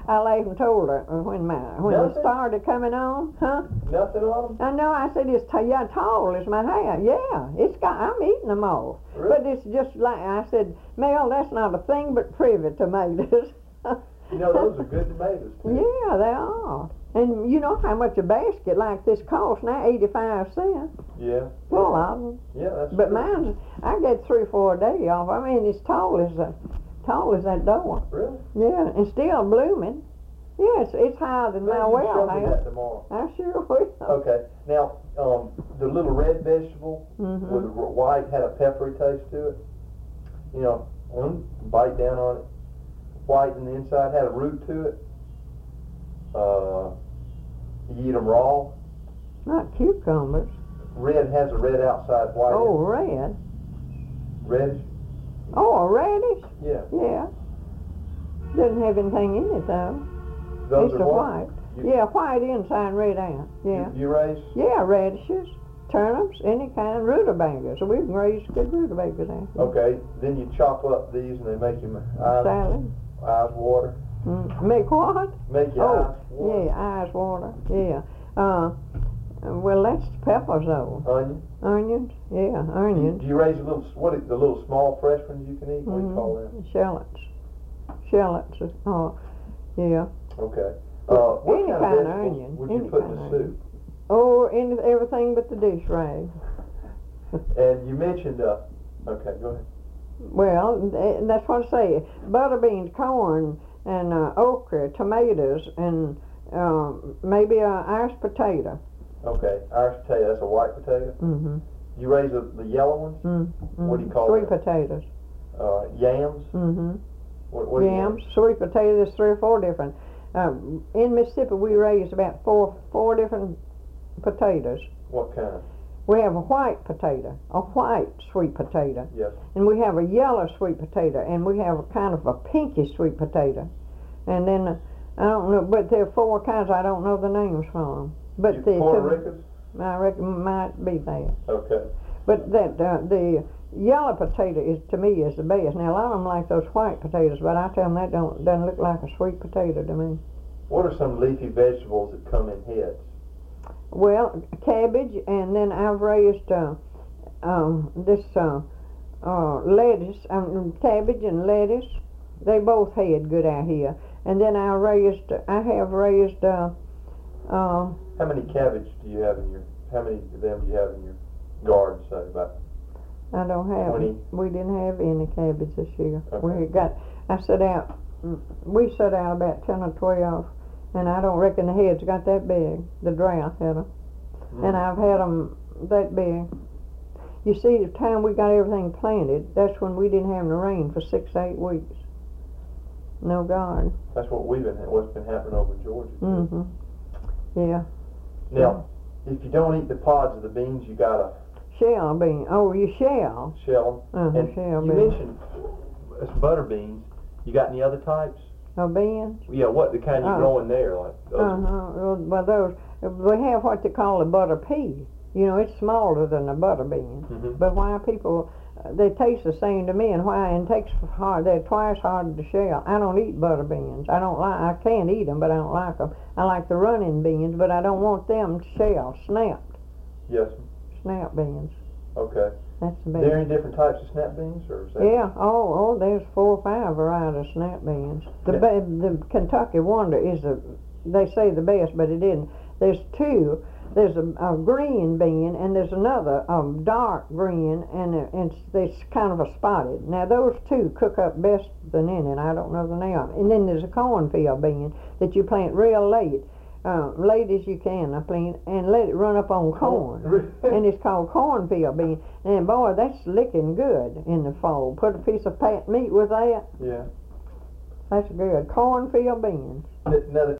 I laughed and told her when it started coming on, huh? Nothing on them? I know. I said it's tall as my hat. Yeah, I'm eating them all. Really? But it's just like I said, Mel, that's not a thing but privet tomatoes. You know, those are good tomatoes too. Yeah, they are. And you know how much a basket like this costs now? 85 cents. Yeah. Full of them. Yeah, that's But true. mine's, I get 3 or 4 a day off. I mean, it's tall as that door. Really? Yeah, and still blooming. Yeah, it's higher than my well Show me house. that tomorrow. I sure will. Okay. Now, the little red vegetable Mm-hmm. with the white had a peppery taste to it. You know, bite down on it. White in the inside had a root to it. You eat them raw. Not cucumbers. Red has a red outside, white. Oh, red. Reddish? Oh, a radish? Yeah. Yeah. Doesn't have anything in it, though. Those It's are a what? white. Yeah, white inside, red out. Yeah. You raise? Yeah, radishes, turnips, any kind, rutabagas. We can raise good rutabagas out here. Okay. Then you chop up these and they make your Salad. eyes water. Make what? Make your eyes water. Yeah, eyes water. Yeah. Well, that's peppers, though. Onion. Onions. Yeah, onions. Do you raise the little small fresh ones you can eat? What do you call them? Shallots. Shallots. Yeah. Okay. What Any kind kind of of vegetables onion. would you Any put in kind the of soup? Oh, everything but the dish rag. And you mentioned, okay, go ahead. Well, that's what I say. Butter beans, corn, and okra, tomatoes, and maybe a Irish potato. Okay, Irish potato, that's a white potato? Mm-hmm. You raise the yellow ones? Mm-hmm. What do you call Sweet them? potatoes. Yams? Mm-hmm. What Yams, sweet potatoes, there's 3 or 4 different. In Mississippi, we raise about four different potatoes. What kind? We have a white potato, a white sweet potato, Yes. and we have a yellow sweet potato, and we have a kind of a pinky sweet potato. And then, I don't know, but there are 4 kinds, I don't know the names for them. But Puerto Ricans? I reckon might be that. Okay. But the yellow potato to me is the best. Now a lot of them like those white potatoes, but I tell them that doesn't look like a sweet potato to me. What are some leafy vegetables that come in heads? Well, cabbage, and then I've raised this lettuce, cabbage and lettuce. They both had good out here. And then I have raised. How many cabbage do you have how many of them do you have in your garden, say, about? I don't have. 20? We didn't have any cabbage this year. Okay. We set out about 10 or 12, and I don't reckon the heads got that big. The drought had them, and I've had them that big. You see, the time we got everything planted, that's when we didn't have the rain for 6 to 8 weeks. No garden. That's what's been happening over in Georgia. Mm-hmm. Yeah. Now, if you don't eat the pods of the beans, you gotta Shell bean. Oh, you shell. shell them. And shell you bean. mentioned butter beans. You got any other types? Beans? Yeah, what the kind you grow in there, like those? Well, those, we have what they call a butter pea. You know, it's smaller than a butter bean. Mm-hmm. But why people, they taste the same to me, and they're twice harder to shell. I don't eat butter beans. I can't eat them, but I don't like them. I like the running beans, but I don't want them shelled, snapped. Yes. Snap beans. Okay. That's the Are best. there any different types of snap beans, or is that? Yeah, there's 4 or 5 varieties of snap beans. The Kentucky Wonder is they say the best, but it isn't. There's 2. There's a green bean, and there's another dark green, and it's kind of a spotted. Now those 2 cook up best than any, and I don't know the name. And then there's a cornfield bean that you plant real late. Late as you can, I plant, and let it run up on corn. And it's called cornfield bean. And boy, that's licking good in the fall. Put a piece of pat meat with that. Yeah. That's good. Cornfield beans. Now,